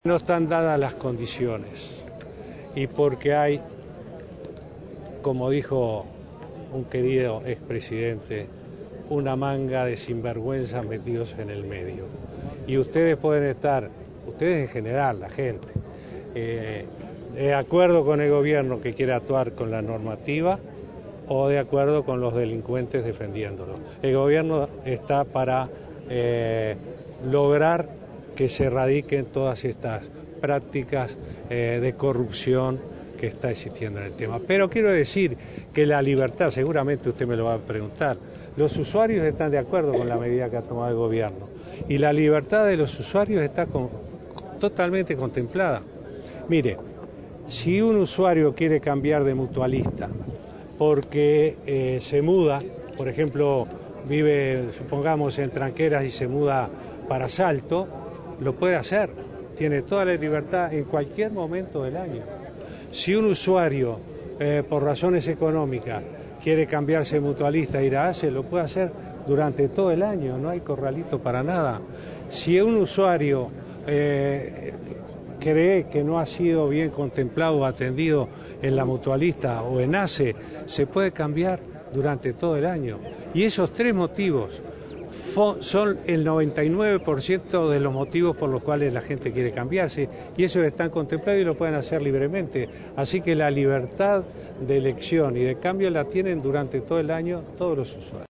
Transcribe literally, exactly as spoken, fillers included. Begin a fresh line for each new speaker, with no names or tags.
No están dadas las condiciones y porque hay, como dijo un querido expresidente, una manga de sinvergüenzas metidos en el medio. Y ustedes pueden estar, ustedes en general, la gente, eh, de acuerdo con el gobierno que quiere actuar con la normativa o de acuerdo con los delincuentes defendiéndolo. El gobierno está para eh, lograr que se erradiquen todas estas prácticas eh, de corrupción que está existiendo en el tema. Pero quiero decir que la libertad, seguramente usted me lo va a preguntar, los usuarios están de acuerdo con la medida que ha tomado el gobierno y la libertad de los usuarios está con, totalmente contemplada. Mire, si un usuario quiere cambiar de mutualista porque eh, se muda, por ejemplo, vive, supongamos, en Tranqueras y se muda para Salto, lo puede hacer, tiene toda la libertad en cualquier momento del año. Si un usuario, eh, por razones económicas, quiere cambiarse de mutualista e ir a ACE, lo puede hacer durante todo el año, no hay corralito para nada. Si un usuario eh, cree que no ha sido bien contemplado o atendido en la mutualista o en ACE, se puede cambiar durante todo el año. Y esos tres motivos son el noventa y nueve por ciento de los motivos por los cuales la gente quiere cambiarse y esos están contemplados y lo pueden hacer libremente. Así que la libertad de elección y de cambio la tienen durante todo el año todos los usuarios.